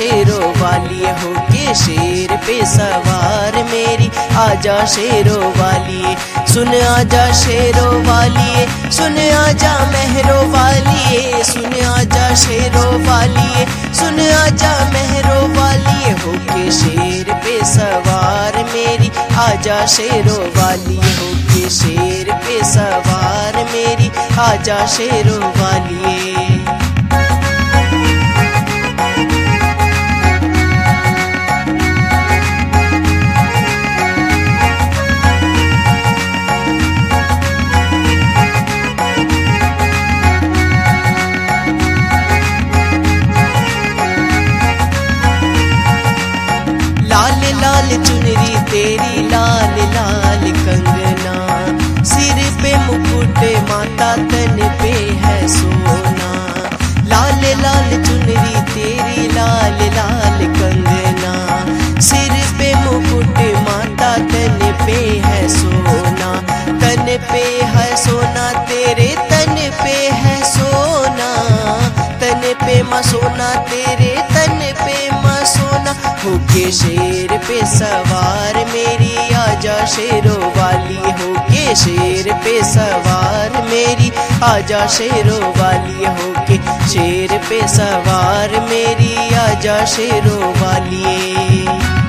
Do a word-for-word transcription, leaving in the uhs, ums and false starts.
शेरों वाली होके शेर पे सवार मेरी आजा शेरों वाली। सुन आजा शेरों वाली, सुन आजा मेहरों वाली, सुन आजा शेरों वाली, सुन आजा मेहरों वाली होके शेर पे सवार मेरी आजा शेरों वाली होके शेर पे सवार मेरी आजा शेरों वाली। लाल लाल चुनरी तेरी लाल लाल कंगना, सिर पे मुकुट माता तन पे है सोना। लाल लाल चुनरी तेरी लाल लाल कंगना, सिर पे मुकुट माता तन पे है सोना। तन पे है सोना तेरे तन पे है सोना, तन पे माँ सोना तेरे तन पे माँ सोना होके शेर पे सवार मेरी आजा शेरों वाली होके शेर पे सवार मेरी आजा शेरों वाली होके शेर पे सवार मेरी आजा शेरों वाली।